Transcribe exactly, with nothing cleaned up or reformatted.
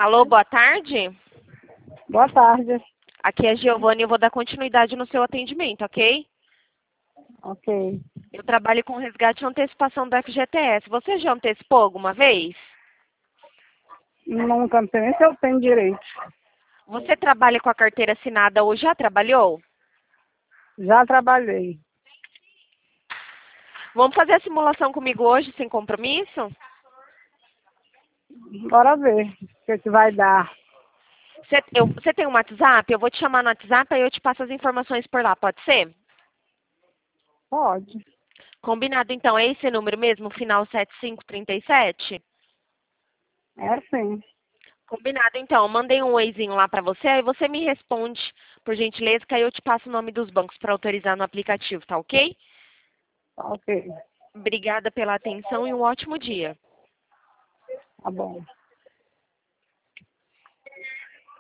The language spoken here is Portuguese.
Alô, boa tarde. Boa tarde. Aqui é a Giovana e eu vou dar continuidade no seu atendimento, ok? Ok. Eu trabalho com resgate e antecipação do F G T S. Você já antecipou alguma vez? Nunca não sei nem se eu tenho direito. Você trabalha com a carteira assinada ou já trabalhou? Já trabalhei. Vamos fazer a simulação comigo hoje, sem compromisso? Bora ver o que, que vai dar. Você, eu, você tem um WhatsApp? Eu vou te chamar no WhatsApp e eu te passo as informações por lá, pode ser? Pode. Combinado, então. É esse número mesmo, final sete cinco três sete? É sim. Combinado, então. Mandei um oizinho lá pra você, aí você me responde, por gentileza, que aí eu te passo o nome dos bancos para autorizar no aplicativo, tá ok? Ok. Obrigada pela atenção e um ótimo dia. Tá bom.